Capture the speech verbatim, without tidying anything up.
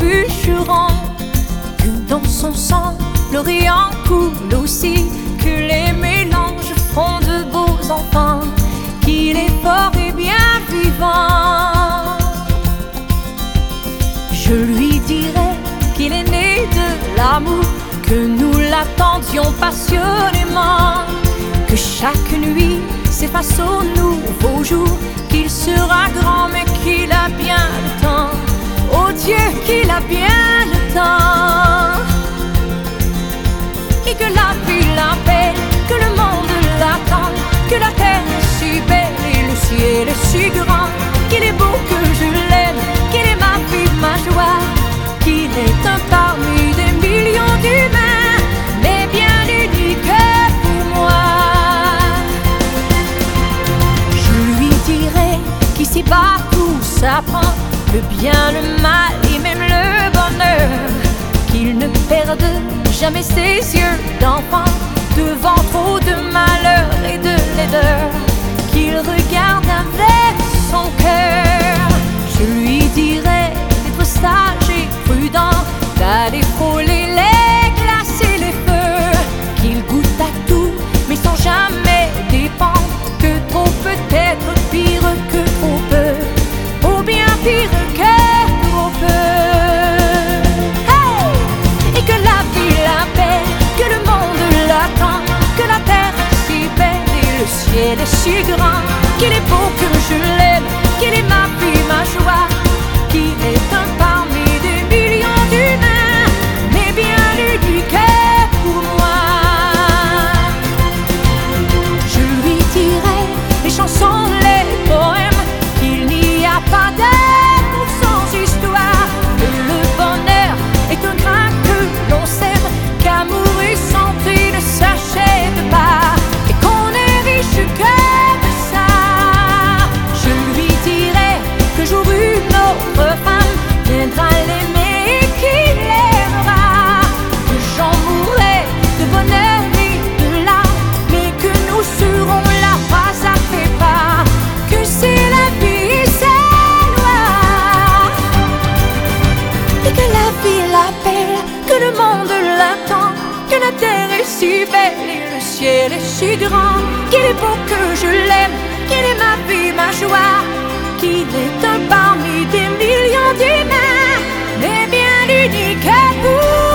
bûcheron, que dans son sang l'Orient coule aussi, que les mélanges font de beaux enfants, qu'il est fort et bien vivant. Je lui dirai qu'il est né de l'amour, que nous l'attendions passionnément, que chaque nuit s'efface au nouveau jour, qu'il sera grand mais qu'il a bien le temps. Oh Dieu, qu'il a bien le temps. Et que la vie l'appelle, que le monde l'attend, que la terre est si belle et le ciel est si grand, qu'il est beau, que je l'aime, qu'il est ma vie, ma joie, qu'il est un parmi des millions d'humains, mais bien unique pour moi. Je lui dirai qu'ici-bas tout s'apprend, le bien, le mal et même le bonheur, qu'il ne perde jamais ses yeux d'enfant devant trop de malheur et de laideur, qu'il regarde avec son cœur. Je lui dirai d'être sage et prudent, d'aller frôler les glaces et les feux, qu'il goûte à tout mais sans jamais dépendre, que trop peut être pire que trop peu, ou bien pire que trop peu. Hey! Et que la vie l'appelle, que le monde l'attend, que la terre est si belle et le ciel est si grand, qu'il est beau, que je l'aime, qu'il est ma vie, ma joie, qu'il est un parmi des millions d'humains, mais bien unique pour moi. Je lui dirai les chansons, les poèmes, qu'il n'y a pas d'amour sans histoire, que le bonheur est un grain que l'on sème, qu'amour et santé ne s'achètent pas, et qu'on est riche que de ça. Je lui dirai que jour une autre femme viendra l'aimer et qu'il l'aimera, que j'en mourrai de bonheur et de larmes, mais que nous serons là pas à fait pas, que c'est la vie, c'est noir, et que la vie l'appelle, que le monde l'attend, que la terre est si belle et le ciel est si grand, qu'il est beau, que je l'aime, qu'il est ma vie, ma joie, qu'il est un parmi des millions d'humains, mais bien unique pour